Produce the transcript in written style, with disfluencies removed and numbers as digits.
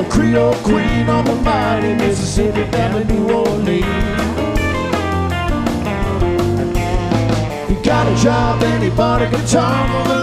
the Creole queen on the mighty Mississippi down to New Orleans. He got a job and he bought a guitar for the